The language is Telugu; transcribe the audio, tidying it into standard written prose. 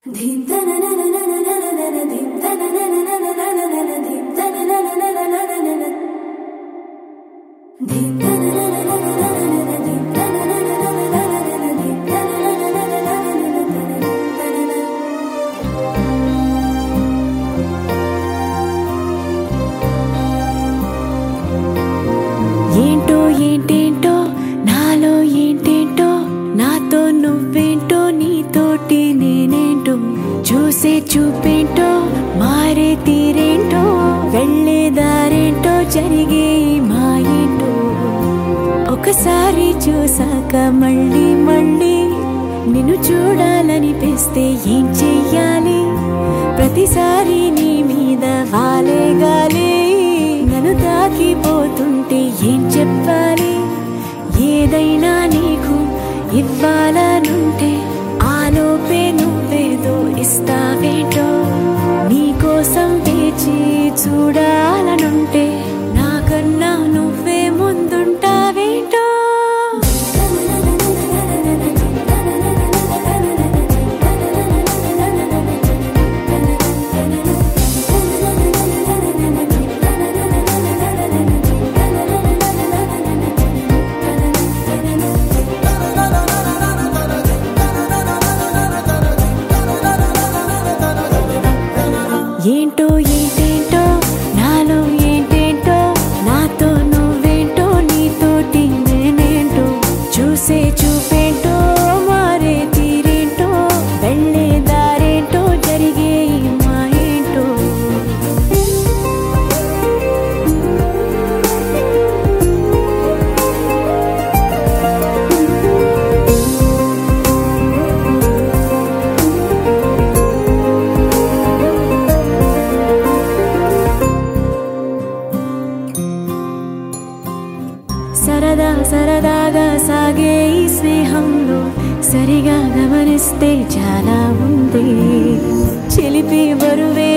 ఏంటో ఏంటేంటో నాలో ఏంటేంటో నాతో నువ్వేంటో నీతోటి నేనేంటో చూసే చూపేంటో మారే తీరేంటో వెళ్ళే దారేంటో జరిగే మా ఏంటో ఒకసారి చూసాక మళ్ళీ మళ్ళీ నిన్ను చూడాలనిపిస్తే ఏం చెయ్యాలి ప్రతిసారి నీ మీద వాలే గాలి నన్ను తాకిపోతుంటే ఏం చెప్పాలి ఏదైనా నీకు ఇవ్వాలనుంటే ఆలోపే నువ్వేదో ఇస్తావేంటో నీకోసం వేచి చూడాలనుంటే నాకన్నా నువ్వే ముందుంటావేంటో ఏంటో ఏంటేంటో నాలో ఏంటేంటో నాతో నువ్వేంటో నీతోటి నేనేంటో చూసే చూపేంటో మారే తీరేంటో వెళ్ళే దారేంటో జరిగే మా ఏంటో సరదా సరదాగా సాగే ఈ స్నేహంలో సరిగా గమనిస్తే చాలా ఉంది చిలిపి బరువే